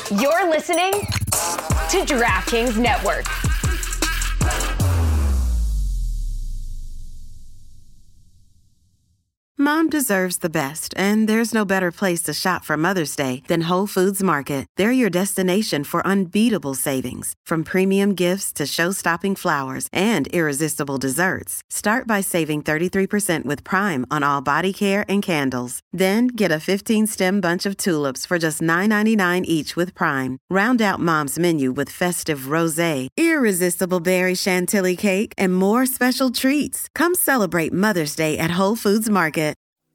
You're listening to DraftKings Network. Mom deserves the best, and there's no better place to shop for Mother's Day than Whole Foods Market. They're your destination for unbeatable savings, from premium gifts to show-stopping flowers and irresistible desserts. Start by saving 33% with Prime on all body care and candles. Then get a 15-stem bunch of tulips for just $9.99 each with Prime. Round out Mom's menu with festive rosé, irresistible berry chantilly cake, and more special treats. Come celebrate Mother's Day at Whole Foods Market.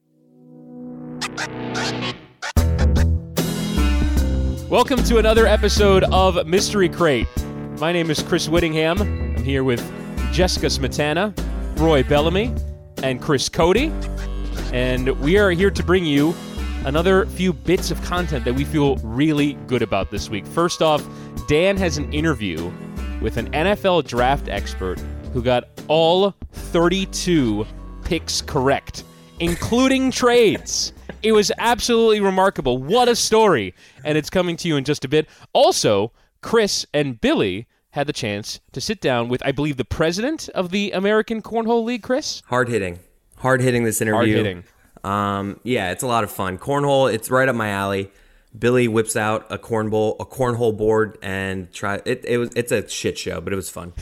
Welcome to another episode of Mystery Crate. My name is Chris Whittingham. I'm here with Jessica Smetana, Roy Bellamy, and Chris Cody. And we are here to bring you another few bits of content that we feel really good about this week. First off, Dan has an interview with an NFL draft expert who got all 32 picks correct, including trades. It was absolutely remarkable. What a story. And it's coming to you in just a bit. Also, Chris and Billy had the chance to sit down with, I believe, the president of the American Cornhole League, Chris? Hard-hitting, this interview. Hard-hitting. Yeah, it's a lot of fun. Cornhole, it's right up my alley. Billy whips out a cornhole board, and it's a shit show, but it was fun.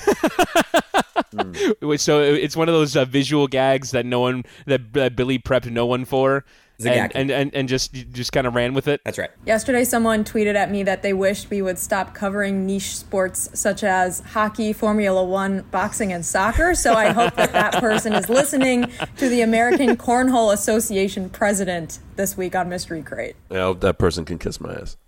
So it's one of those visual gags that that Billy prepped no one for, and just kind of ran with it. That's right. Yesterday, someone tweeted at me that they wished we would stop covering niche sports such as hockey, Formula One, boxing, and soccer. So I hope that person is listening to the American Cornhole Association president this week on Mystery Crate. Yeah, I hope that person can kiss my ass.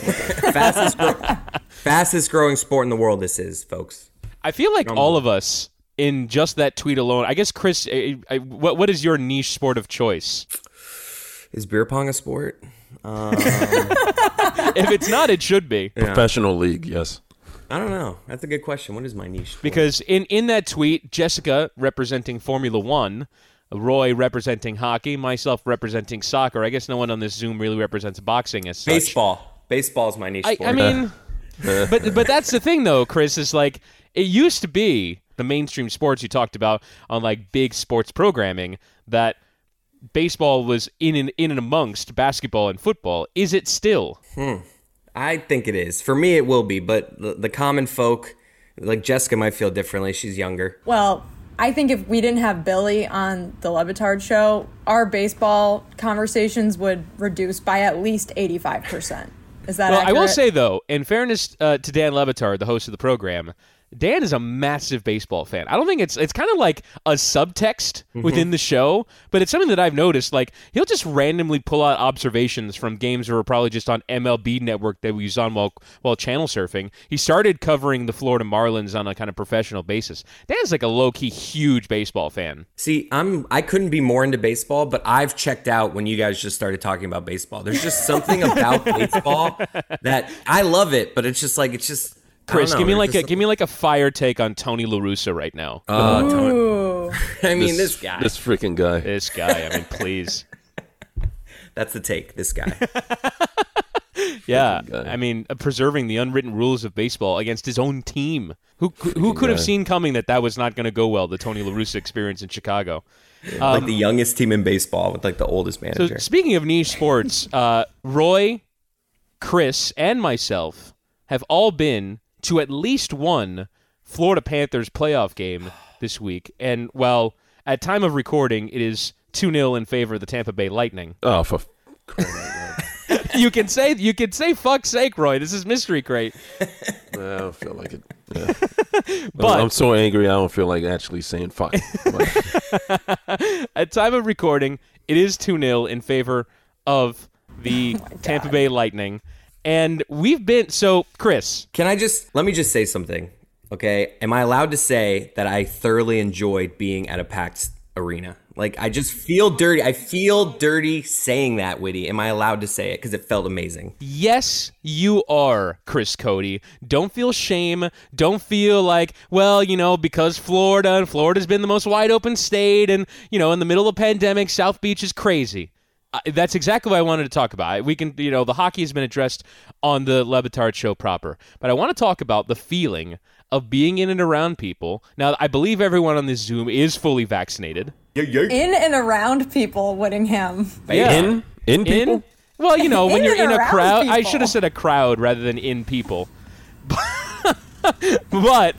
Fastest growing sport in the world this is, folks. I feel like all of us, in just that tweet alone, I guess, Chris, what is your niche sport of choice? Is beer pong a sport? If it's not, it should be. Yeah. Professional league, yes. I don't know. That's a good question. What is my niche sport? Because in that tweet, Jessica representing Formula One, Roy representing hockey, myself representing soccer. I guess no one on this Zoom really represents boxing as such. Baseball. Baseball is my niche sport. I mean, but that's the thing, though, Chris, is like, it used to be the mainstream sports you talked about on like big sports programming that baseball was in and amongst basketball and football. Is it still? I think it is. For me, it will be, but the common folk, like Jessica, might feel differently. She's younger. Well, I think if we didn't have Billy on the Le Batard show, our baseball conversations would reduce by at least 85%. Is that accurate? I will say, though, in fairness to Dan Le Batard, the host of the program, Dan is a massive baseball fan. I don't think it's kind of like a subtext within the show, but it's something that I've noticed. Like, he'll just randomly pull out observations from games that were probably just on MLB Network that we was on while channel surfing. He started covering the Florida Marlins on a kind of professional basis. Dan's like a low-key huge baseball fan. See, I couldn't be more into baseball, but I've checked out when you guys just started talking about baseball. There's just something about baseball that I love it, but it's just Chris, give me like a fire take on Tony La Russa right now. I mean, this guy. This freaking guy. This guy. I mean, please. That's the take. This guy. Yeah. I mean, preserving the unwritten rules of baseball against his own team. Who could have seen coming that was not going to go well, the Tony La Russa experience in Chicago? Yeah, like the youngest team in baseball with like the oldest manager. So speaking of niche sports, Roy, Chris, and myself have all been to at least one Florida Panthers playoff game this week. And while at time of recording, it is 2-0 in favor of the Tampa Bay Lightning. Oh, for You can say fuck's sake, Roy. This is Mystery Crate. I don't feel like it. Yeah. But I'm so angry I don't feel like actually saying fuck. At time of recording, it is 2-0 in favor of the Tampa Bay Lightning. And we've been, so Chris. Let me just say something, okay? Am I allowed to say that I thoroughly enjoyed being at a packed arena? Like, I just feel dirty. I feel dirty saying that, Witty. Am I allowed to say it? Because it felt amazing. Yes, you are, Chris Cody. Don't feel shame. Don't feel like, well, because Florida's been the most wide open state and, in the middle of a pandemic, South Beach is crazy. That's exactly what I wanted to talk about. We can, the hockey has been addressed on the Le Batard show proper, but I want to talk about the feeling of being in and around people. Now, I believe everyone on this Zoom is fully vaccinated. In and around people, Whittingham. Yeah. In people? Well, when you're in a crowd, people. I should have said a crowd rather than in people. But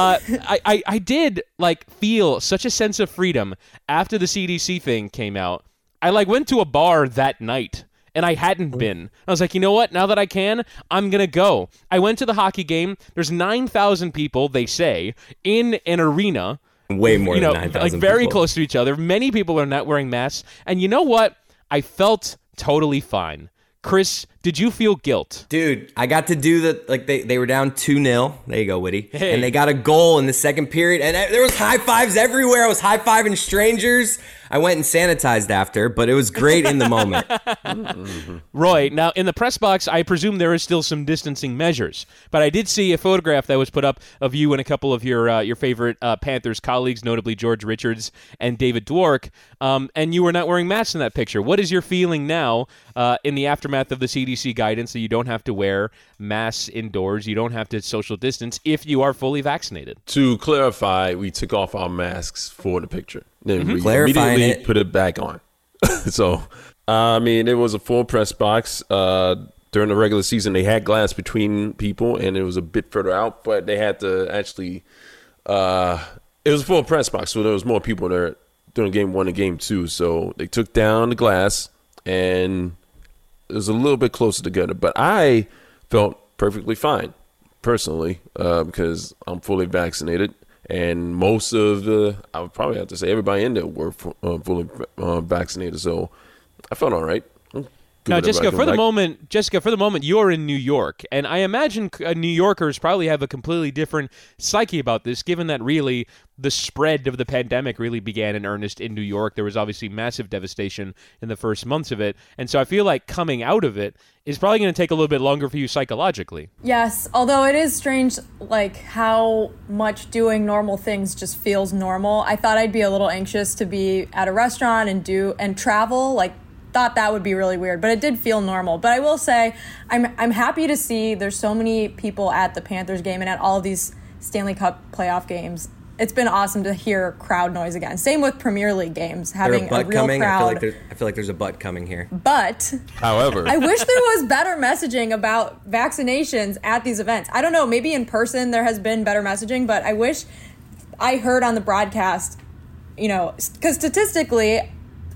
I did feel such a sense of freedom after the CDC thing came out. I went to a bar that night and I hadn't been. I was like, you know what? Now that I can, I'm going to go. I went to the hockey game. There's 9,000 people, they say, in an arena. Way more than 9,000 very people. close to each other. Many people are not wearing masks. And you know what? I felt totally fine. Chris, did you feel guilt? Dude, I got to do they were down 2-0. There you go, Whitty. Hey. And they got a goal in the second period. And there was high fives everywhere. I was high-fiving strangers. I went and sanitized after, but it was great in the moment. Roy, now in the press box, I presume there is still some distancing measures. But I did see a photograph that was put up of you and a couple of your favorite Panthers colleagues, notably George Richards and David Dwork. And you were not wearing masks in that picture. What is your feeling now in the aftermath of the CDC guidance that you don't have to wear masks indoors, you don't have to social distance if you are fully vaccinated? To clarify, we took off our masks for the picture. Then we Clarifying immediately put it back on. So, it was a full press box. During the regular season, they had glass between people, and it was a bit further out, but they had to actually it was a full press box, so there was more people there during game 1 and game 2. So they took down the glass, and it was a little bit closer together. But I felt perfectly fine, personally, because I'm fully vaccinated. And most of I would probably have to say everybody in there were fully vaccinated. So I felt all right. Now, Jessica, for the moment, you're in New York, and I imagine New Yorkers probably have a completely different psyche about this, given that really the spread of the pandemic really began in earnest in New York. There was obviously massive devastation in the first months of it, and so I feel like coming out of it is probably going to take a little bit longer for you psychologically. Yes, although it is strange, how much doing normal things just feels normal. I thought I'd be a little anxious to be at a restaurant and travel, thought that would be really weird, but it did feel normal. But I will say I'm happy to see there's so many people at the Panthers game and at all of these Stanley Cup playoff games. It's been awesome to hear crowd noise again. Same with Premier League games, having a real crowd. I feel like there's a butt coming here. But however, I wish there was better messaging about vaccinations at these events. I don't know, maybe in person there has been better messaging, but I wish I heard on the broadcast, because statistically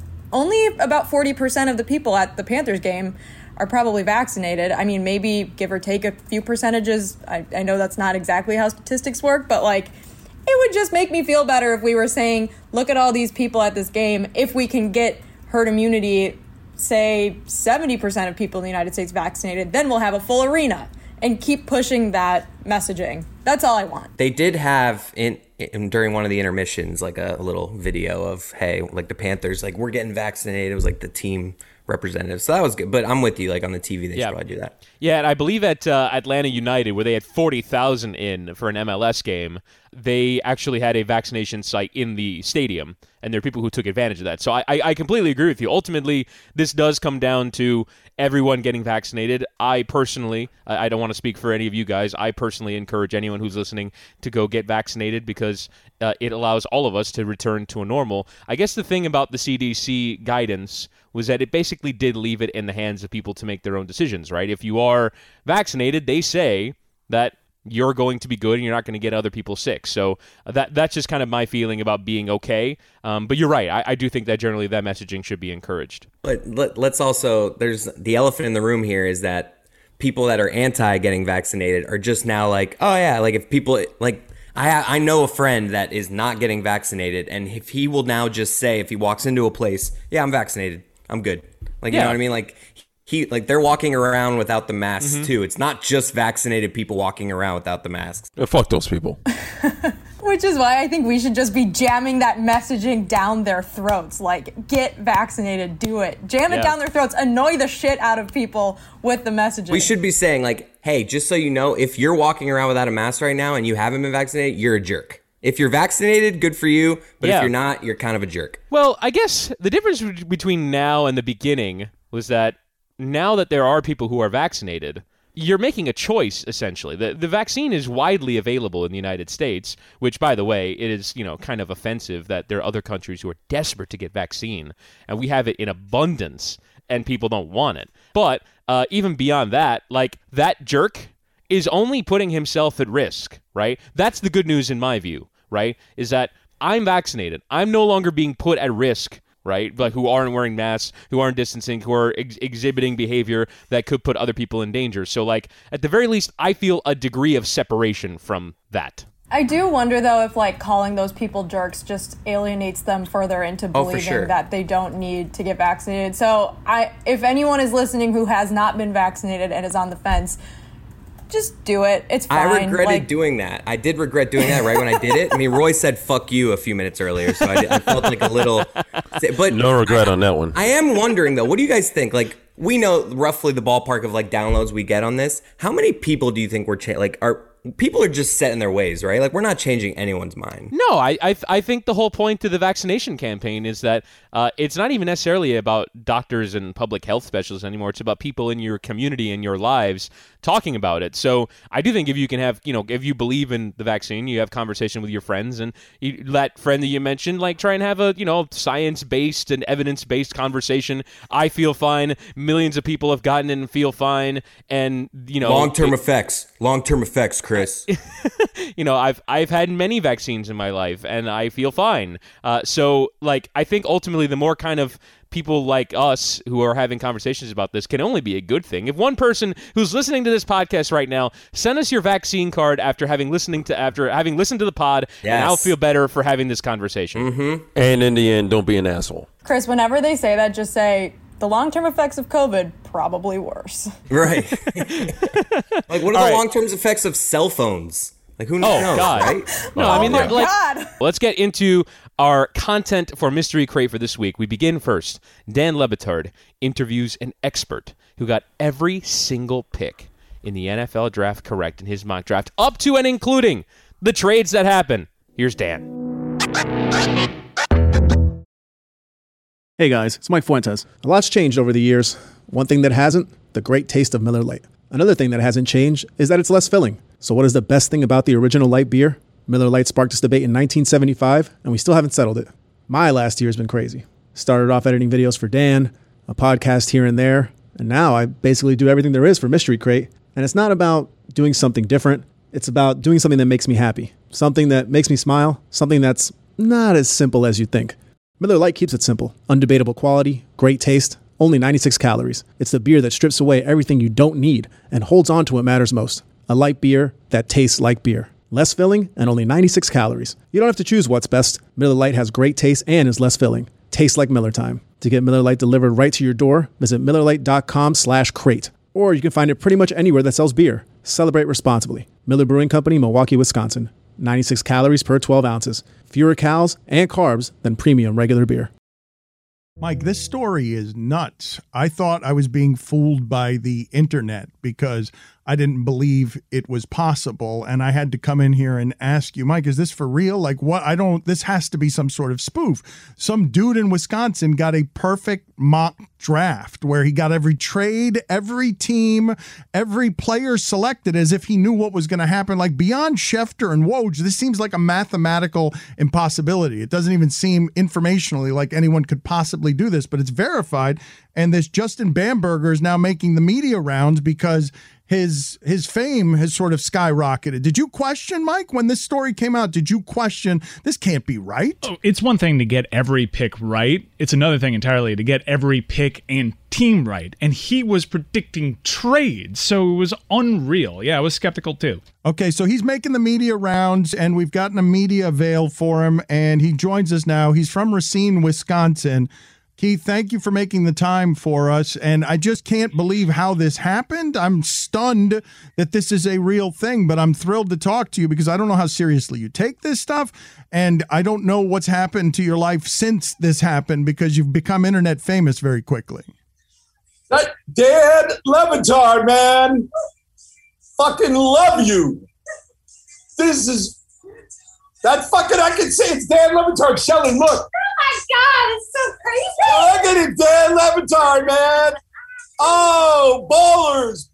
only about 40% of the people at the Panthers game are probably vaccinated. I mean, maybe give or take a few percentages. I know that's not exactly how statistics work, but it would just make me feel better if we were saying, look at all these people at this game. If we can get herd immunity, say 70% of people in the United States vaccinated, then we'll have a full arena and keep pushing that messaging. That's all I want. They did have during one of the intermissions, a little video of, hey, the Panthers, we're getting vaccinated. It was the team representative. So that was good. But I'm with you, on the TV, they should probably do that. Yeah, and I believe at Atlanta United, where they had 40,000 in for an MLS game, they actually had a vaccination site in the stadium, and there are people who took advantage of that. So I completely agree with you. Ultimately, this does come down to everyone getting vaccinated. I personally, I don't want to speak for any of you guys, I personally encourage anyone who's listening to go get vaccinated because it allows all of us to return to a normal. I guess the thing about the CDC guidance was that it basically did leave it in the hands of people to make their own decisions, right? If you are vaccinated, they say that you're going to be good and you're not going to get other people sick. So that's just kind of my feeling about being okay. But you're right. I do think that generally that messaging should be encouraged. But let's also, there's the elephant in the room here is that people that are anti getting vaccinated are just now oh yeah, if people I know a friend that is not getting vaccinated, and if he will now just say, if he walks into a place, yeah, I'm vaccinated, I'm good. You know what I mean? They're walking around without the masks too. It's not just vaccinated people walking around without the masks. Fuck those people. Which is why I think we should just be jamming that messaging down their throats. Get vaccinated, do it. Jam it down their throats, annoy the shit out of people with the messaging. We should be saying hey, just so you know, if you're walking around without a mask right now and you haven't been vaccinated, you're a jerk. If you're vaccinated, good for you. But Yeah. if you're not, you're kind of a jerk. Well, I guess the difference between now and the beginning was that now that there are people who are vaccinated, you're making a choice, essentially. The vaccine is widely available in the United States, which, by the way, it is, kind of offensive that there are other countries who are desperate to get vaccine, and we have it in abundance, and people don't want it. But even beyond that, like, that jerk is only putting himself at risk, right? That's the good news in my view, right? Is that I'm vaccinated. I'm no longer being put at risk, right? But who aren't wearing masks, who aren't distancing, who are exhibiting behavior that could put other people in danger. So, like, at the very least, I feel a degree of separation from that. I do wonder, though, if, like, calling those people jerks just alienates them further into believing that they don't need to get vaccinated. So, if anyone is listening who has not been vaccinated and is on the fence, just do it. It's fine. I regretted doing that. I did regret doing that right when I did it. I mean, Roy said "fuck you" a few minutes earlier, so I felt like a little. But No regret on that one. I am wondering though, what do you guys think? Like, we know roughly the ballpark of like downloads we get on this. How many people do you think people are just set in their ways, right? Like, we're not changing anyone's mind. No, I think the whole point to the vaccination campaign is that it's not even necessarily about doctors and public health specialists anymore. It's about people in your community and your lives talking about it. So I do think if you can have, if you believe in the vaccine, you have conversation with your friends, and that friend that you mentioned, like, try and have a, science-based and evidence-based conversation. I feel fine. Millions of people have gotten it and feel fine. And, Long-term effects, Chris. I've had many vaccines in my life, and I feel fine. So, like, I think ultimately the more kind of people like us who are having conversations about this can only be a good thing. If one person who's listening to this podcast right now, send us your vaccine card after having listened to the pod, and I'll feel better for having this conversation. Mm-hmm. And in the end, don't be an asshole. Chris, whenever they say that, just say, the long-term effects of COVID, probably worse. Right. Like, what are the long-term effects of cell phones? Like, who knows, God. right? No, I mean, God. Let's get into our content for Mystery Crate for this week. We begin first. Dan Le Batard interviews an expert who got every single pick in the NFL draft correct in his mock draft, up to and including the trades that happen. Here's Dan. Hey guys, it's Mike Fuentes. A lot's changed over the years. One thing that hasn't, the great taste of Miller Lite. Another thing that hasn't changed is that it's less filling. So what is the best thing about the original light beer? Miller Lite sparked this debate in 1975, and we still haven't settled it. My last year has been crazy. Started off editing videos for Dan, a podcast here and there, and now I basically do everything there is for Mystery Crate. And it's not about doing something different. It's about doing something that makes me happy. Something that makes me smile. Something that's not as simple as you think. Miller Lite keeps it simple. Undebatable quality, great taste, only 96 calories. It's the beer that strips away everything you don't need and holds on to what matters most. A light beer that tastes like beer. Less filling and only 96 calories. You don't have to choose what's best. Miller Lite has great taste and is less filling. Tastes like Miller time. To get Miller Lite delivered right to your door, visit MillerLite.com/crate. Or you can find it pretty much anywhere that sells beer. Celebrate responsibly. Miller Brewing Company, Milwaukee, Wisconsin. 96 calories per 12 ounces. Fewer calories and carbs than premium regular beer. Mike, this story is nuts. I thought I was being fooled by the internet because I didn't believe it was possible. And I had to come in here and ask you, Mike, is this for real? Like, what? This has to be some sort of spoof. Some dude in Wisconsin got a perfect mock draft where he got every trade, every team, every player selected as if he knew what was going to happen. Like, beyond Schefter and Woj, this seems like a mathematical impossibility. It doesn't even seem informationally like anyone could possibly do this, but it's verified. And this Justin Bamberger is now making the media rounds because his fame has sort of skyrocketed. Did you question, Mike, when this story came out? Did you question, this can't be right? Oh, it's one thing to get every pick right. It's another thing entirely to get every pick and team right. And he was predicting trades, so it was unreal. Yeah, I was skeptical too. Okay, so he's making the media rounds, and we've gotten a media veil for him, and he joins us now. He's from Racine, Wisconsin. Keith, thank you for making the time for us, and I just can't believe how this happened. I'm stunned that this is a real thing, but I'm thrilled to talk to you because I don't know how seriously you take this stuff, and I don't know what's happened to your life since this happened because you've become internet famous very quickly. That Dan Le Batard, man. Fucking love you. This is That fucking, I can see it's Dan Levitard. Shelly, look. Oh my God, it's so crazy. Look at it, Dan Levitard, man. Oh, ballers.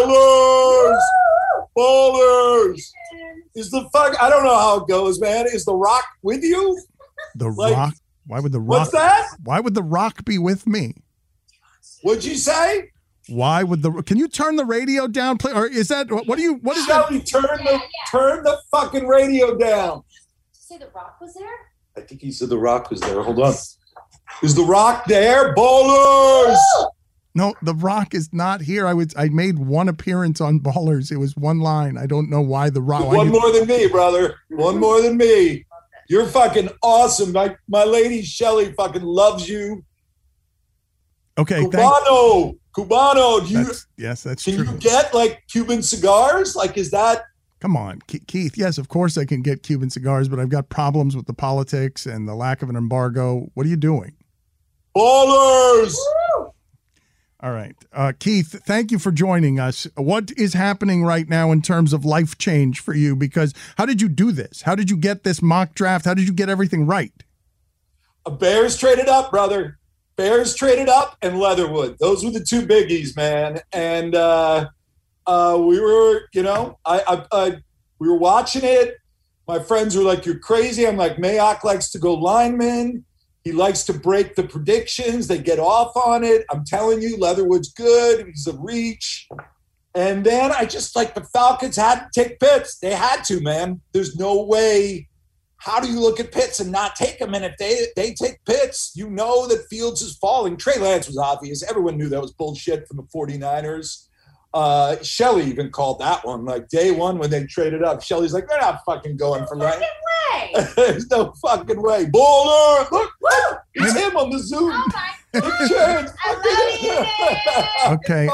Is the fuck, I don't know how it goes, man. Is The Rock with you? The Rock? Why would The Rock? What's that? Why would The Rock be with me? What'd you say? Why would can you turn the radio down, please? Or is that, what is Shelly, that? turn the fucking radio down. Did you say The Rock was there? I think he said The Rock was there. Hold on. Is The Rock there? Ballers! No, The Rock is not here. I made one appearance on Ballers. It was one line. I don't know why The Rock. One more than me, brother. One more than me. You're fucking awesome. My lady Shelly fucking loves you. Okay, Cubano. Do you? That's can true. Can you get like Cuban cigars? Like, is that? Come on, Keith. Yes, of course I can get Cuban cigars, but I've got problems with the politics and the lack of an embargo. What are you doing? Ballers. All right. Keith, thank you for joining us. What is happening right now in terms of life change for you? Because how did you do this? How did you get this mock draft? How did you get everything right? Bears traded up, brother. Bears traded up and Leatherwood. Those were the two biggies, man. And we were, we were watching it. My friends were like, "You're crazy." I'm like, Mayock likes to go lineman. He likes to break the predictions. They get off on it. I'm telling you, Leatherwood's good. He's a reach. And then I just like the Falcons had to take Pitts. They had to, man. There's no way. How do you look at Pitts and not take him? And if they take Pitts, you know that Fields is falling. Trey Lance was obvious. Everyone knew that was bullshit from the 49ers. Shelly even called that one. Like day one when they traded up, Shelly's like, they're not fucking going for Lance. There's no fucking way. Baller! Look, it's him on the Zoom. Oh my God. Okay,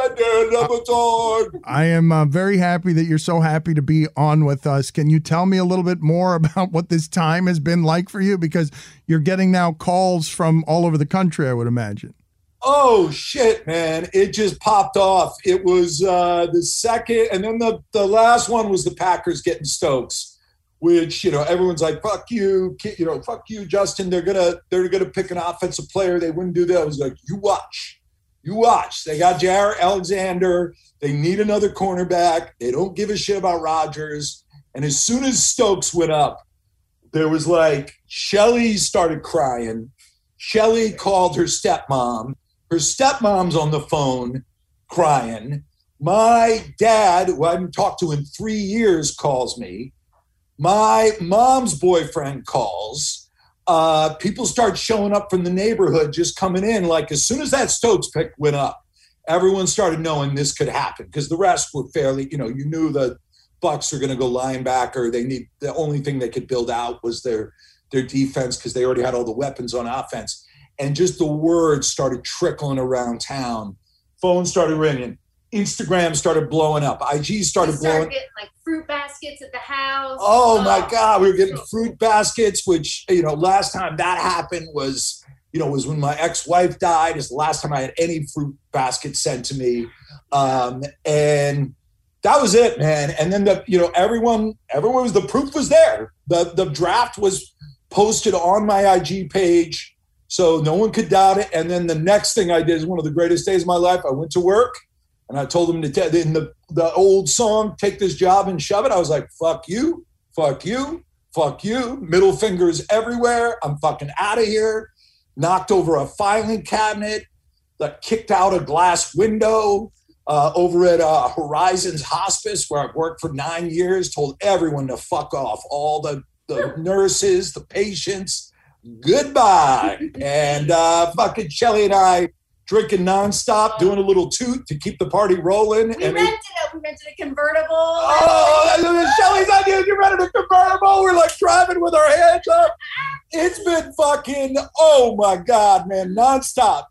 I am very happy that you're so happy to be on with us. Can you tell me a little bit more about what this time has been like for you? Because you're getting now calls from all over the country, I would imagine. Oh, shit, man. It just popped off. It was the second, and then the last one was the Packers getting Stokes, which, everyone's like, fuck you, Justin. They're gonna pick an offensive player. They wouldn't do that. I was like, you watch. They got Jair Alexander. They need another cornerback. They don't give a shit about Rodgers. And as soon as Stokes went up, there was like, Shelly started crying. Shelly called her stepmom. Her stepmom's on the phone crying. My dad, who I haven't talked to in 3 years, calls me. My mom's boyfriend calls. People start showing up from the neighborhood, just coming in. Like as soon as that Stokes pick went up, everyone started knowing this could happen because the rest were fairly, you knew the Bucs are going to go linebacker. The only thing they could build out was their defense because they already had all the weapons on offense. And just the words started trickling around town. Phones started ringing. Instagram started blowing up. IG started blowing. Getting like fruit baskets at the house. Oh my God, we were getting fruit baskets, which last time that happened was when my ex-wife died. It's the last time I had any fruit basket sent to me, and that was it, man. And then everyone was, the proof was there. The draft was posted on my IG page, so no one could doubt it. And then the next thing I did is one of the greatest days of my life. I went to work. And I told him to in the old song, take this job and shove it. I was like, fuck you, fuck you, fuck you. Middle fingers everywhere. I'm fucking out of here. Knocked over a filing cabinet. Kicked out a glass window over at Horizons Hospice, where I've worked for 9 years. Told everyone to fuck off. All the nurses, the patients, goodbye. And fucking Shelly and I drinking nonstop, doing a little toot to keep the party rolling. We rented a convertible. Oh, Shelly's idea, you rented a convertible. We're like driving with our hands up. It's been fucking, oh my God, man, nonstop.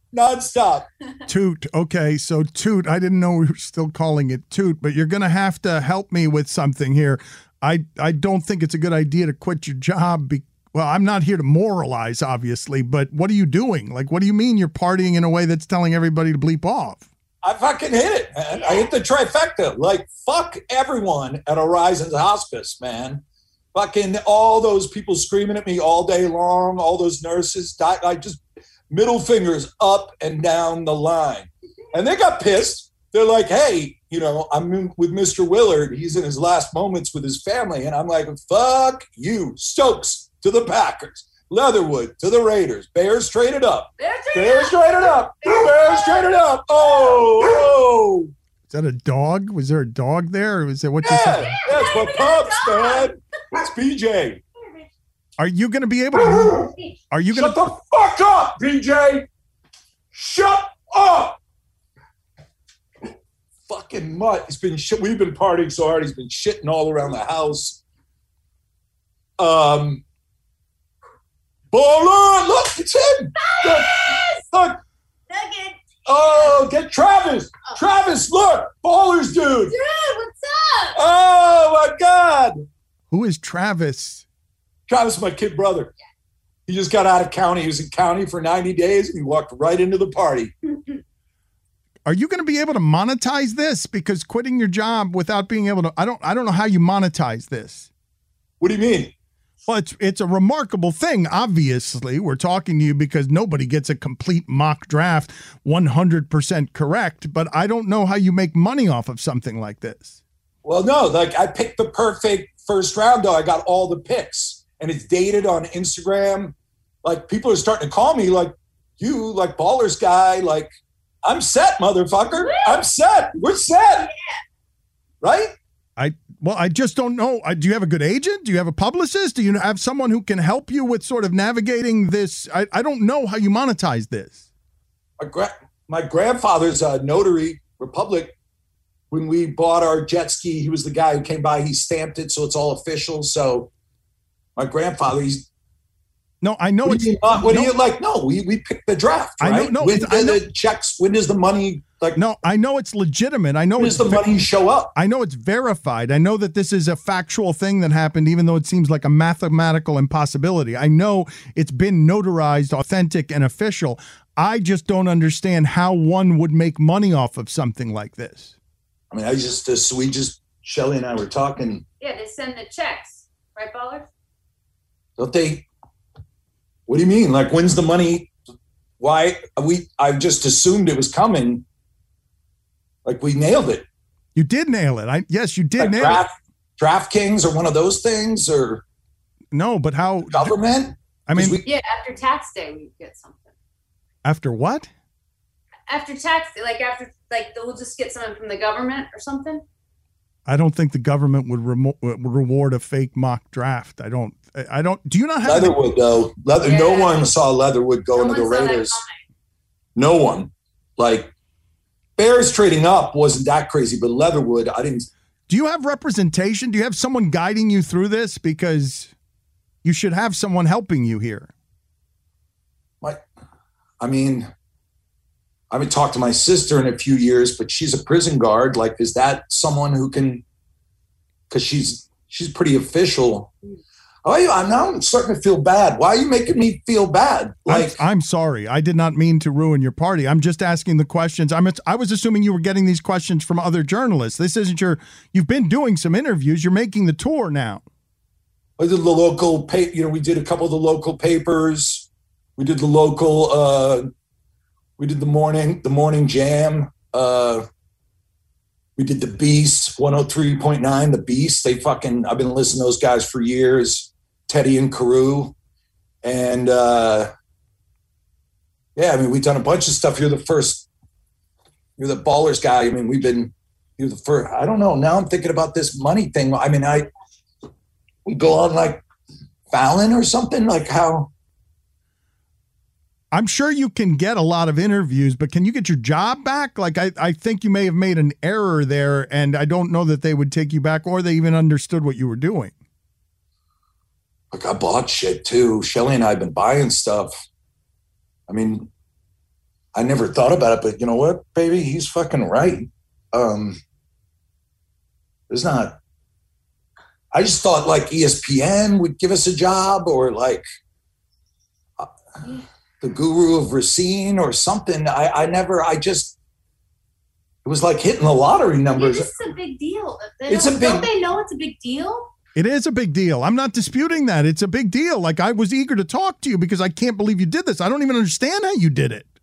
Toot. Okay, so toot. I didn't know we were still calling it toot, but you're going to have to help me with something here. I don't think it's a good idea to quit your job Well, I'm not here to moralize, obviously, but what are you doing? Like, what do you mean you're partying in a way that's telling everybody to bleep off? I fucking hit it, man. I hit the trifecta. Like, fuck everyone at Horizons Hospice, man. Fucking all those people screaming at me all day long, all those nurses, I just middle fingers up and down the line. And they got pissed. They're like, hey, you know, I'm with Mr. Willard. He's in his last moments with his family. And I'm like, fuck you. Stokes to the Packers. Leatherwood to the Raiders. Bears traded up. Bears traded up. Bears traded up. Oh. Is that a dog? Was there a dog there? Or was it what you said? Yeah, that's what pups, man. It's BJ. Are you going to be able to? Are you going to? Shut the fuck up, BJ. Shut up. Fucking mutt. He's been shit. We've been partying so hard. He's been shitting all around the house. Baller, look, it's him. Look. Nugget. Oh, get Travis. Oh. Travis, look. Ballers, dude. Dude, what's up? Oh, my God. Who is Travis? Travis is my kid brother. He just got out of county. He was in county for 90 days, and he walked right into the party. Are you going to be able to monetize this? Because quitting your job without being able to, I don't know how you monetize this. What do you mean? Well, it's a remarkable thing. Obviously, we're talking to you because nobody gets a complete mock draft 100% correct, but I don't know how you make money off of something like this. Well, no, like I picked the perfect first round, though. I got all the picks, and it's dated on Instagram. Like, people are starting to call me, like, you, like, Ballers guy, like, I'm set, motherfucker. I'm set. We're set. Right? I just don't know. Do you have a good agent? Do you have a publicist? Do you have someone who can help you with sort of navigating this? I don't know how you monetize this. My grandfather's a notary, Republic. When we bought our jet ski, he was the guy who came by. He stamped it, so it's all official. So my grandfather, he's... No, I know what do you like? No, we picked the draft, right? I know. When the checks, when does the money... Like, no, I know it's legitimate. I know when does the money show up? I know it's verified. I know that this is a factual thing that happened, even though it seems like a mathematical impossibility. I know it's been notarized, authentic, and official. I just don't understand how one would make money off of something like this. I mean, Shelly and I were talking. Yeah, they send the checks, right, Ballers? Don't they? What do you mean? Like, when's the money? Why? I just assumed it was coming. Like, we nailed it. You did nail it. Yes, you did like nail it. DraftKings or one of those things, or no? But how government? I mean, after tax day we get something. After what? After tax day, we'll just get something from the government or something. I don't think the government would reward a fake mock draft. I don't. Do you not have Leatherwood though? No one saw Leatherwood go into the Raiders. No one. Like, Bears trading up wasn't that crazy, but Leatherwood, I didn't. Do you have representation? Do you have someone guiding you through this? Because you should have someone helping you here. I mean, I haven't talked to my sister in a few years, but she's a prison guard. Like, is that someone who can? Because she's pretty official. I'm starting to feel bad. Why are you making me feel bad? Like, I'm sorry. I did not mean to ruin your party. I'm just asking the questions. I was assuming you were getting these questions from other journalists. This isn't you've been doing some interviews. You're making the tour now. I did the local we did a couple of the local papers. We did the local, we did the morning jam. We did the Beast, 103.9, the Beast. I've been listening to those guys for years. Teddy and Carew. And we've done a bunch of stuff. You're the Ballers guy. I mean, you're the first. I don't know. Now I'm thinking about this money thing. I mean, we go on like Fallon or something, like how. I'm sure you can get a lot of interviews, but can you get your job back? Like, I think you may have made an error there, and I don't know that they would take you back or they even understood what you were doing. Like, I bought shit too. Shelly and I have been buying stuff. I mean, I never thought about it, but you know what, baby? He's fucking right. I just thought like ESPN would give us a job, or like the Guru of Racine or something. It was like hitting the lottery numbers. This is a big deal. Don't they know it's a big deal? It is a big deal. I'm not disputing that. It's a big deal. Like, I was eager to talk to you because I can't believe you did this. I don't even understand how you did it.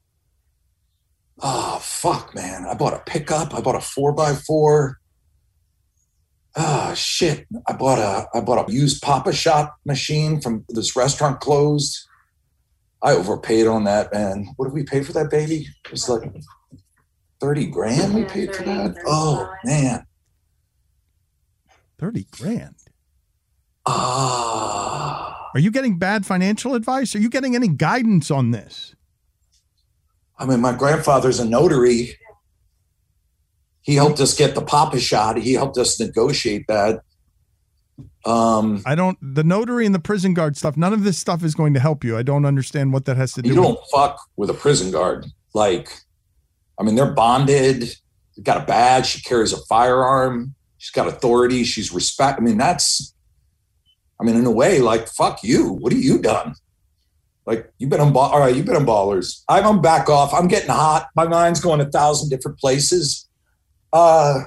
Oh, fuck, man. I bought a pickup. I bought a 4x4. Oh, shit. I bought a used Papa Shop machine from this restaurant closed. I overpaid on that, man. What did we pay for that baby? It was like 30 grand we paid for that? Oh, man. 30 grand. Ah. Are you getting bad financial advice? Are you getting any guidance on this? I mean, my grandfather's a notary. He helped us get the Papa Shot. He helped us negotiate that. The notary and the prison guard stuff, none of this stuff is going to help you. I don't understand what that has to do with. You don't fuck with a prison guard. Like, I mean, they're bonded. They've got a badge. She carries a firearm. She's got authority. She's respect. I mean, in a way, like, fuck you. What have you done? Like, you've been on all right, you've been on Ballers. I'm back off. I'm getting hot. My mind's going 1,000 different places. I'm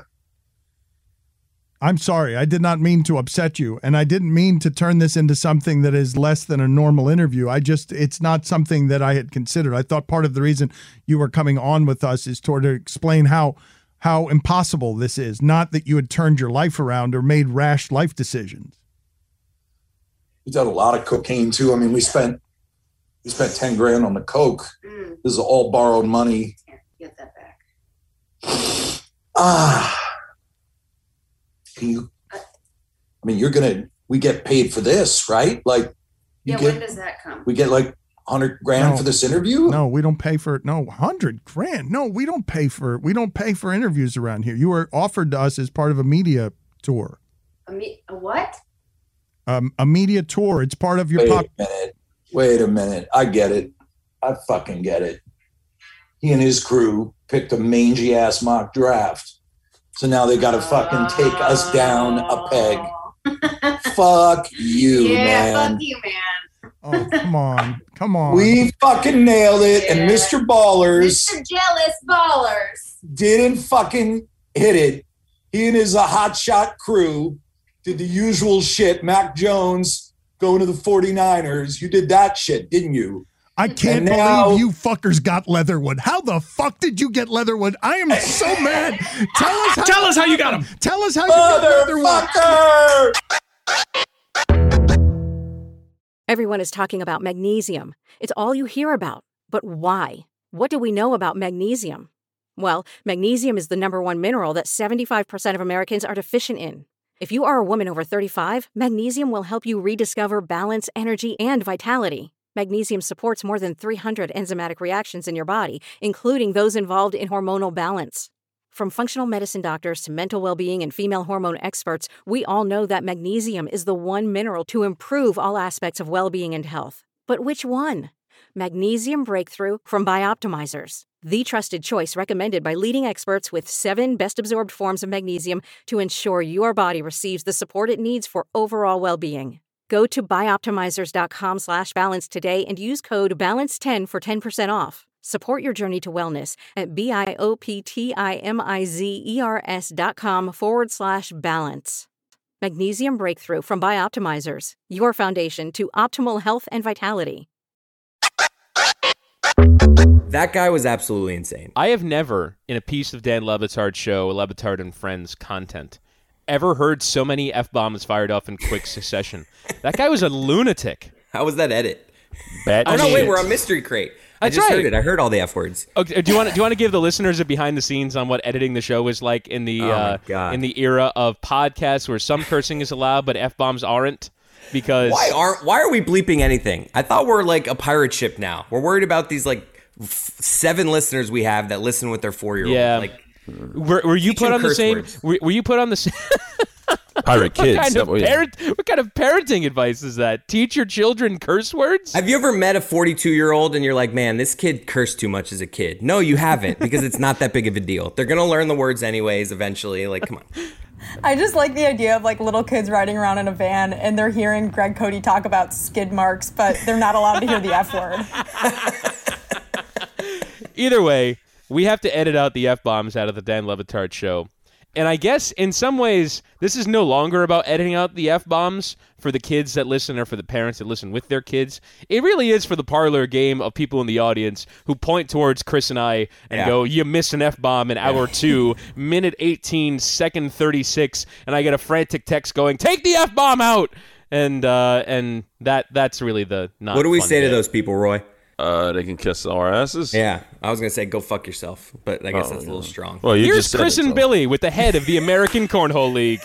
sorry. I did not mean to upset you. And I didn't mean to turn this into something that is less than a normal interview. It's not something that I had considered. I thought part of the reason you were coming on with us is to explain how impossible this is, not that you had turned your life around or made rash life decisions. We did a lot of cocaine too. I mean, we spent 10 grand on the coke. This is all borrowed money. Get that back. We get paid for this, right? Like, when does that come? We get like 100 grand for this interview? No, we don't pay for it. No, 100 grand. No, we don't pay for interviews around here. You were offered to us as part of a media tour. A what? A media tour. It's part of your Wait a minute. I get it. I fucking get it. He and his crew picked a mangy ass mock draft. So now they got to fucking take us down a peg. Fuck you, man. Fuck you, man. Oh, come on. We fucking nailed it. And Mr. Ballers. Mr. Jealous Ballers. Didn't fucking hit it. He and his hotshot crew did the usual shit. Mac Jones going to the 49ers. You did that shit, didn't you? I can't believe you fuckers got Leatherwood. How the fuck did you get Leatherwood? I am so mad. Tell us how you got him. Tell us how you got Leatherwood. Everyone is talking about magnesium. It's all you hear about. But why? What do we know about magnesium? Well, magnesium is the #1 mineral that 75% of Americans are deficient in. If you are a woman over 35, magnesium will help you rediscover balance, energy, and vitality. Magnesium supports more than 300 enzymatic reactions in your body, including those involved in hormonal balance. From functional medicine doctors to mental well-being and female hormone experts, we all know that magnesium is the one mineral to improve all aspects of well-being and health. But which one? Magnesium Breakthrough from Bioptimizers, the trusted choice recommended by leading experts with 7 best-absorbed forms of magnesium to ensure your body receives the support it needs for overall well-being. Go to bioptimizers.com/balance today and use code BALANCE10 for 10% off. Support your journey to wellness at bioptimizers.com/balance. Magnesium Breakthrough from Bioptimizers, your foundation to optimal health and vitality. That guy was absolutely insane. I have never, in a piece of Dan Le Batard Show, Le Batard and Friends content, ever heard so many F-bombs fired off in quick succession. That guy was a lunatic. How was that edit? Bad oh, no, shit. wait, we're on Mystery Crate. I just heard it. I heard all the F words. Okay, do you want to give the listeners a behind the scenes on what editing the show was like in the in the era of podcasts where some cursing is allowed but F-bombs aren't? Because why are we bleeping anything? I thought we're like a pirate ship now. We're worried about these like 7 listeners we have that listen with their 4-year-old. Yeah. Like, were you put on the same? Were you put on the same? Pirate kids. What kind of parenting advice is that? Teach your children curse words? Have you ever met a 42-year-old and you're like, man, this kid cursed too much as a kid? No, you haven't, because it's not that big of a deal. They're going to learn the words anyways eventually. Like, come on. I just like the idea of like little kids riding around in a van and they're hearing Greg Cody talk about skid marks, but they're not allowed to hear the F word. Either way, we have to edit out the F-bombs out of the Dan Le Batard Show. And I guess in some ways, this is no longer about editing out the F-bombs for the kids that listen or for the parents that listen with their kids. It really is for the parlor game of people in the audience who point towards Chris and I and go, you missed an F-bomb in hour 2, minute 18, second 36, and I get a frantic text going, take the F-bomb out! And that's really the not What do we fun say bit. to those people, Roy? They can kiss our asses. Yeah, I was gonna say go fuck yourself, but I guess that's a little strong. Well, you Here's just said Chris it, and so. Billy with the head of the American Cornhole League.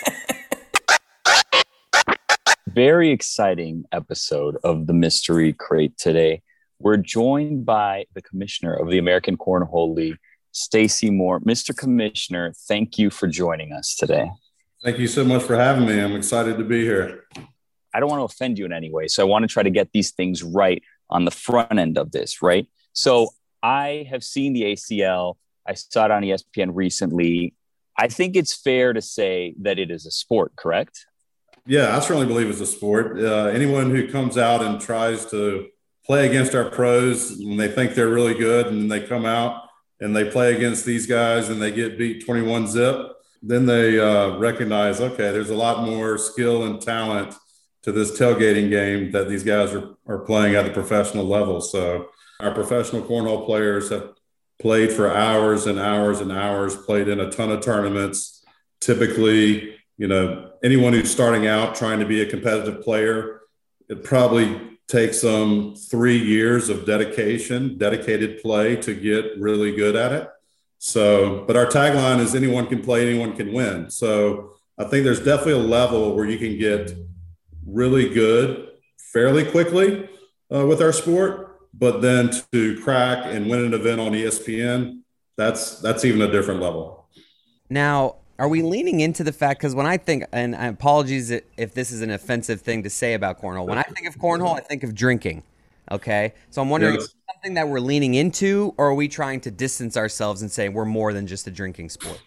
Very exciting episode of the Mystery Crate today. We're joined by the commissioner of the American Cornhole League, Stacy Moore. Mr. Commissioner, thank you for joining us today. Thank you so much for having me. I'm excited to be here. I don't want to offend you in any way, so I want to try to get these things right on the front end of this, right? So I have seen the ACL. I saw it on ESPN recently. I think it's fair to say that it is a sport, correct? Yeah, I certainly believe it's a sport. Anyone who comes out and tries to play against our pros when they think they're really good and they come out and they play against these guys and they get beat 21-zip, then they recognize, okay, there's a lot more skill and talent to this tailgating game that these guys are playing at the professional level. So our professional cornhole players have played for hours and hours and hours, played in a ton of tournaments. Typically, anyone who's starting out trying to be a competitive player, it probably takes them 3 years of dedicated play to get really good at it. So, but our tagline is anyone can play, anyone can win. So I think there's definitely a level where you can get really good fairly quickly with our sport, but then to crack and win an event on ESPN, that's even a different level. Now, are we leaning into the fact, because when I think, and apologies if this is an offensive thing to say about cornhole, when I think of cornhole, I think of drinking, okay? So I'm wondering, is it something that we're leaning into, or are we trying to distance ourselves and say we're more than just a drinking sport?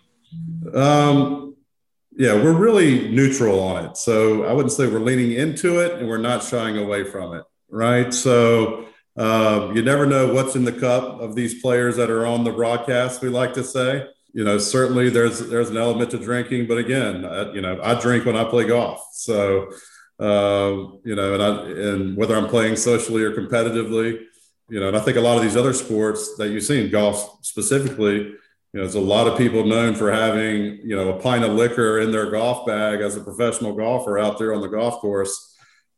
Yeah, we're really neutral on it. So I wouldn't say we're leaning into it and we're not shying away from it, right? So you never know what's in the cup of these players that are on the broadcast, we like to say. Certainly there's an element to drinking, but again, I drink when I play golf. So, and whether I'm playing socially or competitively, and I think a lot of these other sports that you see in golf specifically, there's a lot of people known for having, a pint of liquor in their golf bag as a professional golfer out there on the golf course.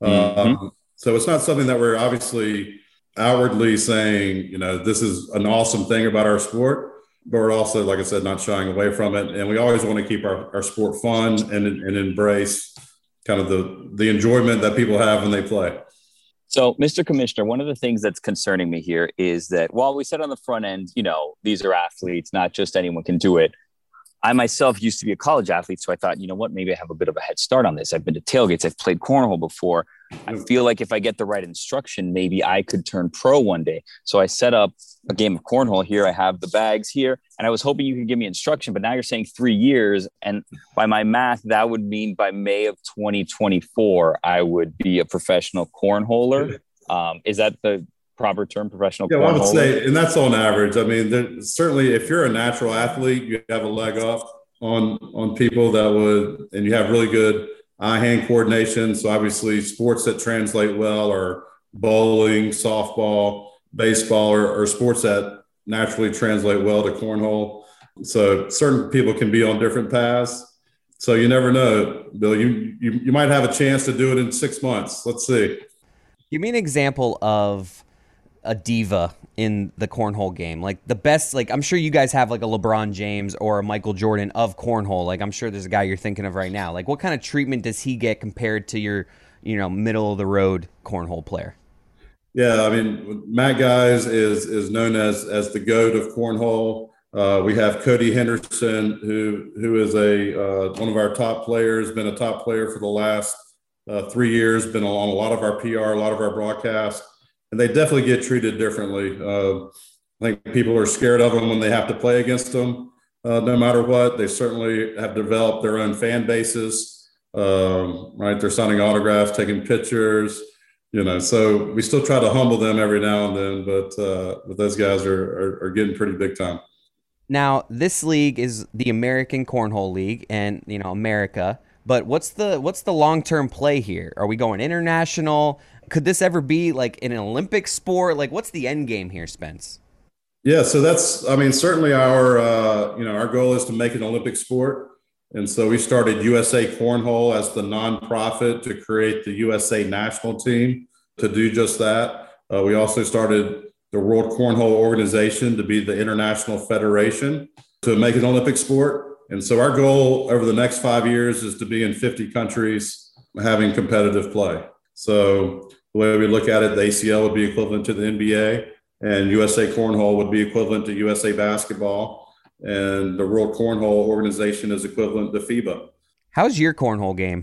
So it's not something that we're obviously outwardly saying, this is an awesome thing about our sport, but we're also, like I said, not shying away from it. And we always want to keep our sport fun and embrace kind of the enjoyment that people have when they play. So, Mr. Commissioner, one of the things that's concerning me here is that while we said on the front end, these are athletes, not just anyone can do it. I myself used to be a college athlete, so I thought, maybe I have a bit of a head start on this. I've been to tailgates. I've played cornhole before. I feel like if I get the right instruction, maybe I could turn pro one day. So I set up a game of cornhole here. I have the bags here, and I was hoping you could give me instruction, but now you're saying 3 years. And by my math, that would mean by May of 2024, I would be a professional cornholer. Is that the proper term, professional cornholer? Yeah, well, I would say, and that's on average. I mean, certainly if you're a natural athlete, you have a leg up on people that would, and you have really good eye-hand coordination. So obviously sports that translate well are bowling, softball, baseball, or sports that naturally translate well to cornhole. So certain people can be on different paths. So you never know, Bill. You might have a chance to do it in 6 months. Let's see. Give me an example of a diva in the cornhole game, like the best. Like I'm sure you guys have like a LeBron James or a Michael Jordan of cornhole. Like I'm sure there's a guy you're thinking of right now. Like what kind of treatment does he get compared to your, middle of the road cornhole player? Yeah, I mean, Matt Guys is known as the GOAT of cornhole. We have Cody Henderson, who is one of our top players, been a top player for the last 3 years, been on a lot of our PR, a lot of our broadcasts. And they definitely get treated differently. I think people are scared of them when they have to play against them, no matter what. They certainly have developed their own fan bases, right? They're signing autographs, taking pictures, so we still try to humble them every now and then, but those guys are getting pretty big time. Now, this league is the American Cornhole League, and America. But what's the long-term play here? Are we going international? Could this ever be like an Olympic sport? Like, what's the end game here, Spence? Yeah, so certainly our goal is to make an Olympic sport. And so we started USA Cornhole as the nonprofit to create the USA national team to do just that. We also started the World Cornhole Organization to be the international federation to make an Olympic sport. And so our goal over the next 5 years is to be in 50 countries having competitive play. So the way we look at it, the ACL would be equivalent to the NBA, and USA Cornhole would be equivalent to USA Basketball. And the World Cornhole Organization is equivalent to FIBA. How's your cornhole game?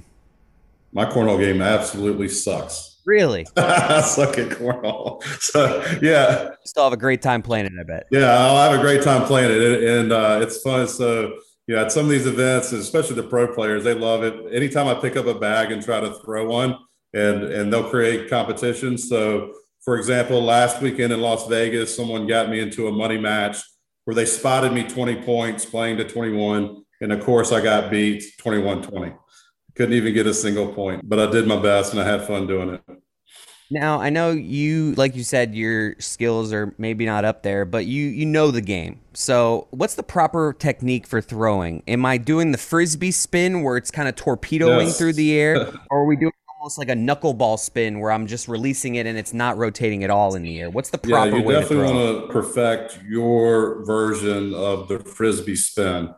My cornhole game absolutely sucks. Really? I suck at cornhole. So, yeah. Still have a great time playing it, I bet. Yeah, I'll have a great time playing it. And it's fun. So, at some of these events, especially the pro players, they love it. Anytime I pick up a bag and try to throw one, and they'll create competitions. So, for example, last weekend in Las Vegas, someone got me into a money match where they spotted me 20 points playing to 21. And of course I got beat 21-20. Couldn't even get a single point, but I did my best and I had fun doing it. Now, I know you, like you said, your skills are maybe not up there, but you know the game. So what's the proper technique for throwing? Am I doing the Frisbee spin where it's kind of torpedoing through the air? Or are we doing almost like a knuckleball spin where I'm just releasing it and it's not rotating at all in the air? What's the proper way to throw? You definitely want to perfect your version of the Frisbee spin.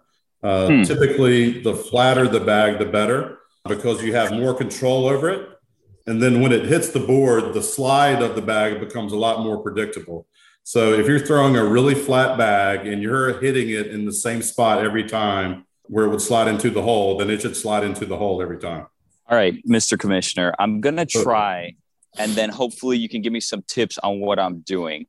Typically, the flatter the bag, the better, because you have more control over it. And then when it hits the board, the slide of the bag becomes a lot more predictable. So if you're throwing a really flat bag and you're hitting it in the same spot every time where it would slide into the hole, then it should slide into the hole every time. All right, Mr. Commissioner, I'm going to try, and then hopefully you can give me some tips on what I'm doing.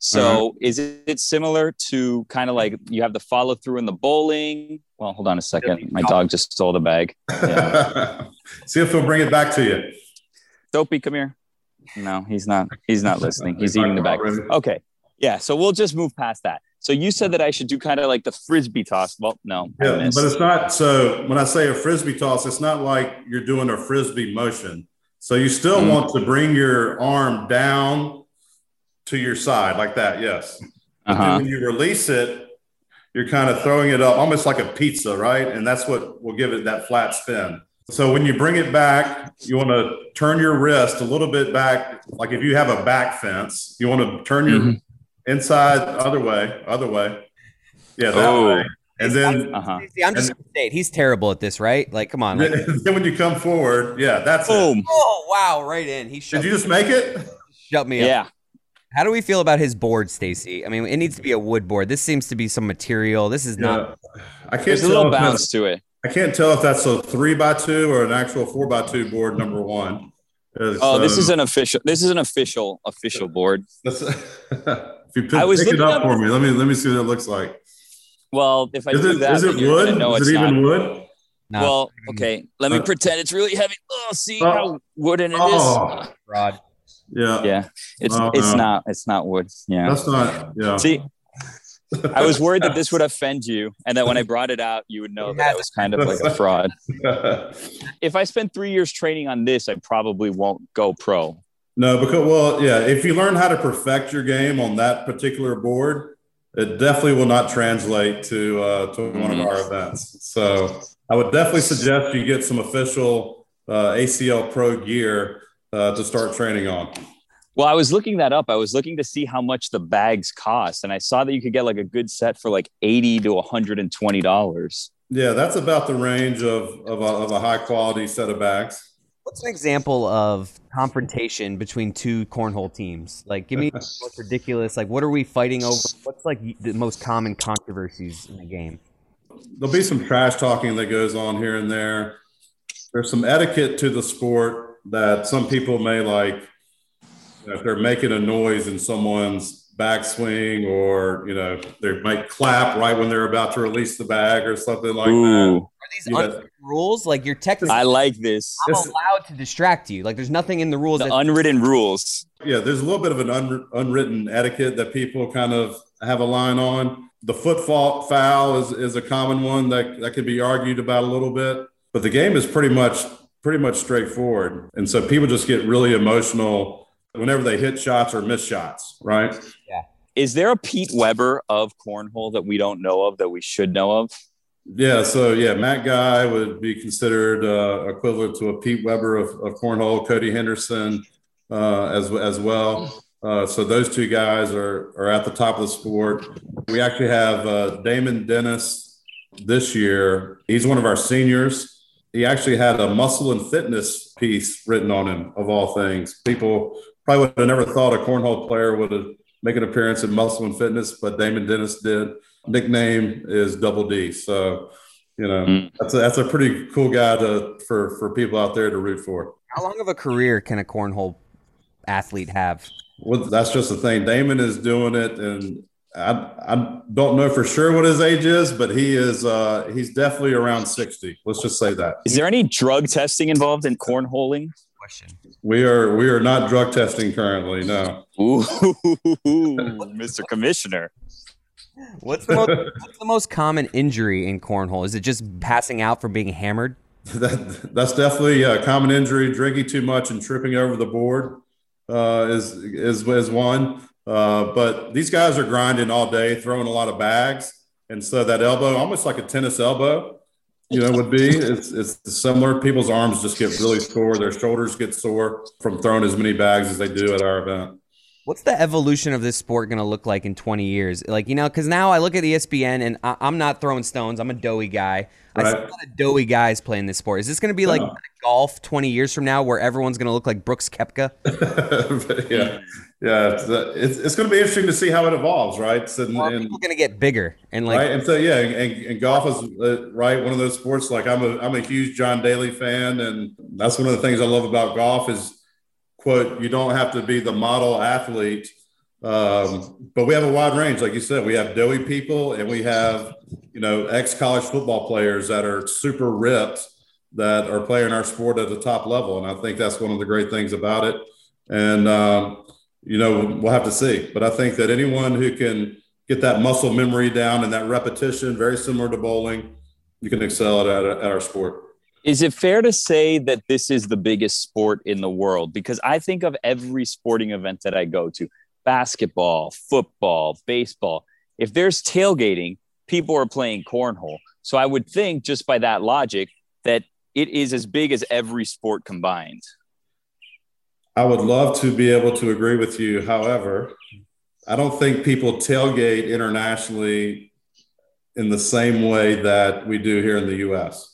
So is it similar to kind of like you have the follow through in the bowling? Well, hold on a second. My dog just stole the bag. Yeah. See if he'll bring it back to you. Dopey, come here. No, he's not listening. He's eating the bag. Okay. Yeah, so we'll just move past that. So you said that I should do kind of like the Frisbee toss. Well, no. Yeah, but it's not. So when I say a Frisbee toss, it's not like you're doing a Frisbee motion. So you still want to bring your arm down to your side like that. Yes. But then when you release it, you're kind of throwing it up almost like a pizza, right? And that's what will give it that flat spin. So when you bring it back, you want to turn your wrist a little bit back. Like if you have a back fence, you want to turn your inside other way. Yeah, that way. And then I'm just gonna say it. He's terrible at this, right? Like, come on. Like, then when you come forward, that's boom. It. Oh wow, right in. Did you just make it? Shut me up. Yeah. How do we feel about his board, Stacy? I mean, it needs to be a wood board. This seems to be some material. This is not. I can't. There's a little bounce to it. I can't tell if that's a 3x2 or an actual 4x2 board. Number one. This is an official. This is an official board. If you pick it up for me, let me see what it looks like. Well, if I do that, is it wood? Is it even wood? No. Well, okay. Let me pretend it's really heavy. Oh, see how wooden it is. Rod. Yeah. It's not wood. Yeah. That's not. Yeah. See, I was worried that this would offend you, and that when I brought it out, you would know that I was kind of like a fraud. If I spend 3 years training on this, I probably won't go pro. No, because if you learn how to perfect your game on that particular board, it definitely will not translate to one of our events. So I would definitely suggest you get some official ACL Pro gear to start training on. Well, I was looking that up. I was looking to see how much the bags cost, and I saw that you could get like a good set for like $80 to $120. Yeah, that's about the range of a high quality set of bags. What's an example of confrontation between two cornhole teams? Like, give me the most ridiculous. Like, what are we fighting over? What's like the most common controversies in the game? There'll be some trash talking that goes on here and there. There's some etiquette to the sport that some people may like. If they're making a noise in someone's backswing, or they might clap right when they're about to release the bag or something like Ooh. that. Are these unwritten rules? Like you're technically, I like this. I'm allowed to distract you. Like there's nothing in the rules. The unwritten rules. Yeah, there's a little bit of an unwritten etiquette that people kind of have a line on. The foot foul is a common one that could be argued about a little bit, but the game is pretty much straightforward. And so people just get really emotional whenever they hit shots or miss shots, right? Yeah. Is there a Pete Weber of cornhole that we don't know of that we should know of? Yeah, so Matt Guy would be considered equivalent to a Pete Weber of cornhole. Cody Henderson as well. So those two guys are at the top of the sport. We actually have Damon Dennis this year. He's one of our seniors. He actually had a muscle and fitness piece written on him, of all things. People probably would have never thought a cornhole player would make an appearance in muscle and fitness, but Damon Dennis did. Nickname is Double D. So, that's a pretty cool guy for people out there to root for. How long of a career can a cornhole athlete have? Well, that's just the thing. Damon is doing it, and I don't know for sure what his age is, but he's definitely around 60. Let's just say that. Is there any drug testing involved in cornholing? We are not drug testing currently, no. Ooh, Mr. Commissioner. What's the most common injury in cornhole? Is it just passing out from being hammered? That's definitely a common injury. Drinking too much and tripping over the board is one. But these guys are grinding all day, throwing a lot of bags, and so that elbow, almost like a tennis elbow, would be. It's similar. People's arms just get really sore. Their shoulders get sore from throwing as many bags as they do at our event. What's the evolution of this sport going to look like in 20 years? Like, because now I look at ESPN and I'm not throwing stones. I'm a dough guy. Right. I see a lot of doughy guys playing this sport. Is this going to be like golf 20 years from now where everyone's going to look like Brooks Koepka? Yeah. It's going to be interesting to see how it evolves, right? So, people are going to get bigger. And like, right. And so, and golf is right. One of those sports, like I'm a huge John Daly fan. And that's one of the things I love about golf is, quote, you don't have to be the model athlete, but we have a wide range. Like you said, we have doughy people and we have, ex-college football players that are super ripped that are playing our sport at the top level. And I think that's one of the great things about it. And, we'll have to see. But I think that anyone who can get that muscle memory down and that repetition, very similar to bowling, you can excel at our sport. Is it fair to say that this is the biggest sport in the world? Because I think of every sporting event that I go to, basketball, football, baseball. If there's tailgating, people are playing cornhole. So I would think just by that logic that it is as big as every sport combined. I would love to be able to agree with you. However, I don't think people tailgate internationally in the same way that we do here in the U.S.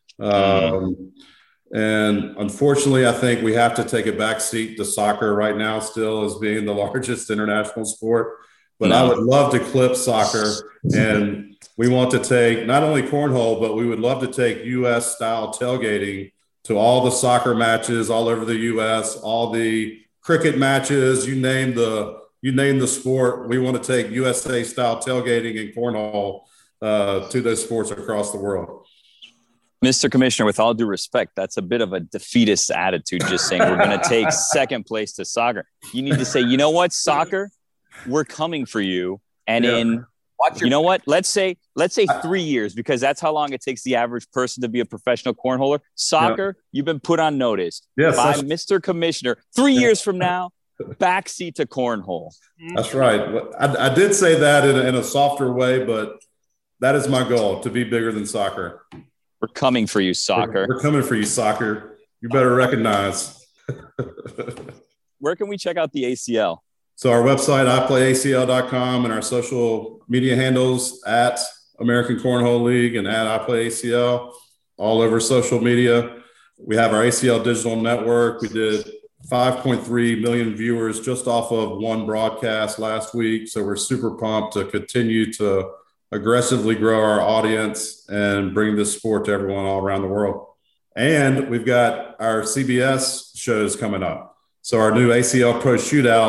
And unfortunately, I think we have to take a back seat to soccer right now, still as being the largest international sport. But I would love to clip soccer, and we want to take not only cornhole, but we would love to take U.S. style tailgating to all the soccer matches all over the U.S., all the cricket matches, you name the sport. We want to take USA style tailgating and cornhole to those sports across the world. Mr. Commissioner, with all due respect, that's a bit of a defeatist attitude, just saying we're going to take second place to soccer. You need to say, you know what, soccer, we're coming for you. And let's say 3 years, because that's how long it takes the average person to be a professional cornholer. Soccer, you've been put on notice by Mr. Commissioner. 3 years from now, backseat to cornhole. That's right. I did say that in a softer way, but that is my goal, to be bigger than soccer. We're coming for you, soccer. We're coming for you, soccer. You better recognize. Where can we check out the ACL? So our website, iPlayACL.com, and our social media handles at American Cornhole League and at iPlayACL, all over social media. We have our ACL digital network. We did 5.3 million viewers just off of one broadcast last week. So we're super pumped to continue to aggressively grow our audience and bring this sport to everyone all around the world. And we've got our CBS shows coming up. So our new ACL Pro Shootout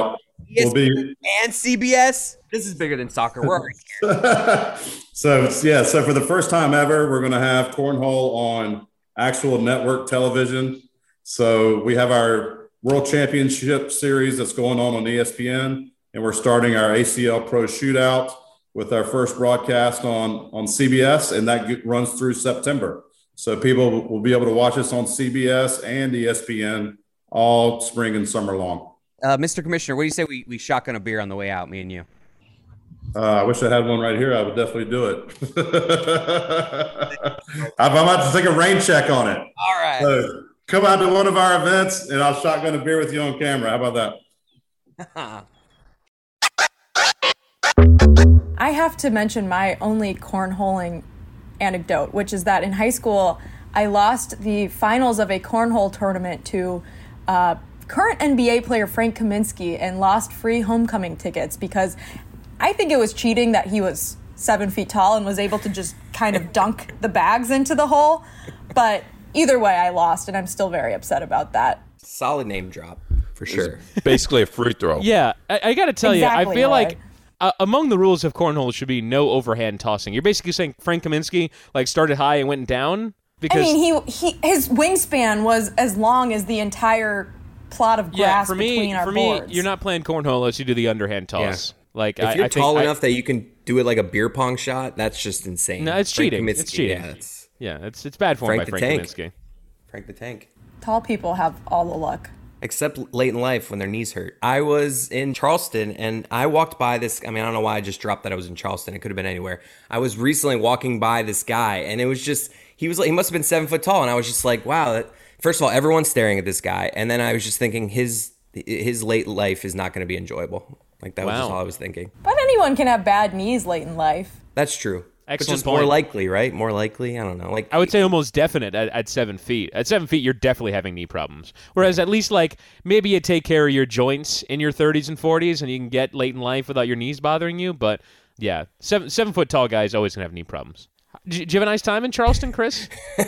will be and CBS. This is bigger than soccer. We're already here. So for the first time ever, we're going to have cornhole on actual network television. So we have our World Championship Series that's going on ESPN, and we're starting our ACL Pro Shootout with our first broadcast on CBS, and that runs through September. So people will be able to watch us on CBS and ESPN all spring and summer long. Mr. Commissioner, what do you say we shotgun a beer on the way out, me and you? I wish I had one right here. I would definitely do it. I'm about to take a rain check on it. All right. So come out to one of our events, and I'll shotgun a beer with you on camera. How about that? I have to mention my only cornholing anecdote, which is that in high school, I lost the finals of a cornhole tournament to current NBA player Frank Kaminsky and lost free homecoming tickets because I think it was cheating that he was 7 feet tall and was able to just kind of dunk the bags into the hole. But either way, I lost, and I'm still very upset about that. Solid name drop, for sure. Basically a free throw. Yeah, I got to tell you, I feel right. like among the rules of cornhole should be no overhand tossing. You're basically saying Frank Kaminsky started high and went down? Because I mean, his wingspan was as long as the entire plot of grass between our boards. Me, you're not playing cornhole unless you do the underhand toss. Yeah. Like, if you're tall enough that you can do it like a beer pong shot, that's just insane. No, it's cheating. Kaminsky, it's cheating. It's bad form by Frank Kaminsky. Frank the Tank. Tall people have all the luck. Except late in life when their knees hurt. I was in Charleston and I walked by this. I mean, I don't know why I just dropped that I was in Charleston. It could have been anywhere. I was recently walking by this guy and it was just, he must have been 7 foot tall. And I was just like, wow. First of all, everyone's staring at this guy. And then I was just thinking his late life is not going to be enjoyable. Like that was just all I was thinking. But anyone can have bad knees late in life. That's true. Excellent but just point. More likely, right? More likely. I don't know. Like I would say almost definite at 7 feet. At 7 feet, you're definitely having knee problems. Whereas at least maybe you take care of your joints in your 30s and 40s, and you can get late in life without your knees bothering you. But yeah, 7 foot tall guys always gonna have knee problems. Did you have a nice time in Charleston, Chris?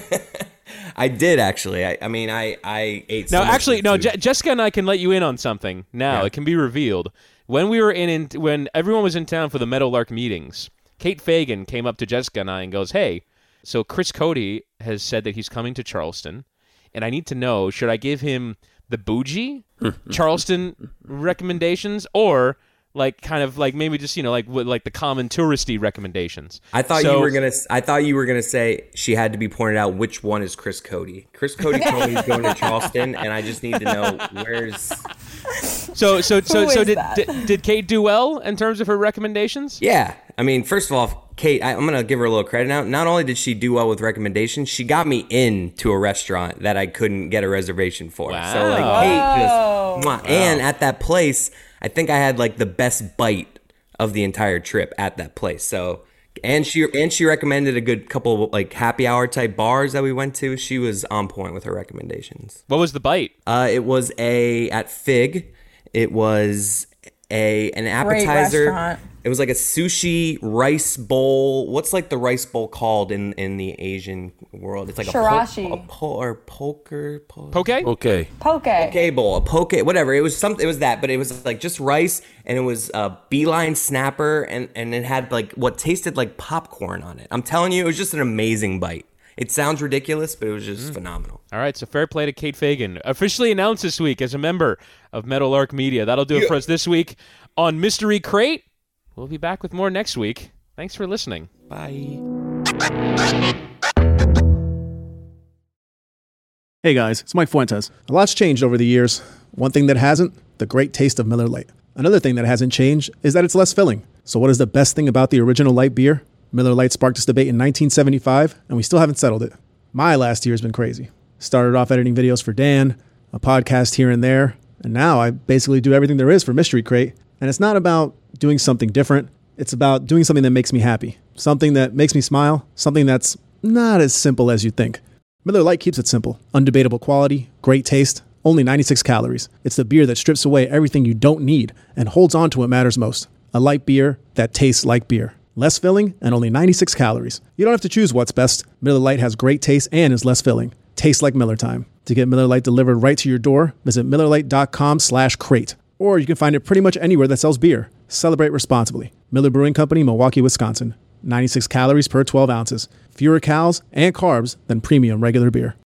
I did actually. I ate. Jessica and I can let you in on something now. Yeah. It can be revealed. When we were when everyone was in town for the Meadowlark meetings, Kate Fagan came up to Jessica and I and goes, "Hey, so Chris Cody has said that he's coming to Charleston, and I need to know, should I give him the bougie Charleston recommendations or maybe just the common touristy recommendations?" I thought you were gonna say she had to be pointed out which one is Chris Cody. Chris Cody told me he's going to Charleston, and I just need to know where's. So did Kate do well in terms of her recommendations? Yeah, I mean, first of all, Kate, I'm gonna give her a little credit now. Not only did she do well with recommendations, she got me into a restaurant that I couldn't get a reservation for. Wow. So Kate just, and at that place, I think I had the best bite of the entire trip at that place. So, and she recommended a good couple of happy hour type bars that we went to. She was on point with her recommendations. What was the bite? It was at Fig. It was an appetizer. It was like a sushi rice bowl. What's the rice bowl called in the Asian world? It's like Shirashi. Poke bowl, a poke, whatever. It was something. It was that, but it was just rice, and it was a beeline snapper, and it had what tasted like popcorn on it. I'm telling you, it was just an amazing bite. It sounds ridiculous, but it was just phenomenal. All right, so fair play to Kate Fagan. Officially announced this week as a member of Meadowlark Media. That'll do it for us this week on Mystery Crate. We'll be back with more next week. Thanks for listening. Bye. Hey guys, it's Mike Fuentes. A lot's changed over the years. One thing that hasn't, the great taste of Miller Lite. Another thing that hasn't changed is that it's less filling. So what is the best thing about the original light beer? Miller Lite sparked this debate in 1975, and we still haven't settled it. My last year has been crazy. Started off editing videos for Dan, a podcast here and there, and now I basically do everything there is for Mystery Crate. And it's not about doing something different. It's about doing something that makes me happy. Something that makes me smile. Something that's not as simple as you think. Miller Lite keeps it simple. Undebatable quality, great taste, only 96 calories. It's the beer that strips away everything you don't need and holds on to what matters most. A light beer that tastes like beer. Less filling and only 96 calories. You don't have to choose what's best. Miller Lite has great taste and is less filling. Tastes like Miller time. To get Miller Lite delivered right to your door, visit MillerLite.com/crate. Or you can find it pretty much anywhere that sells beer. Celebrate responsibly. Miller Brewing Company, Milwaukee, Wisconsin. 96 calories per 12 ounces. Fewer calories and carbs than premium regular beer.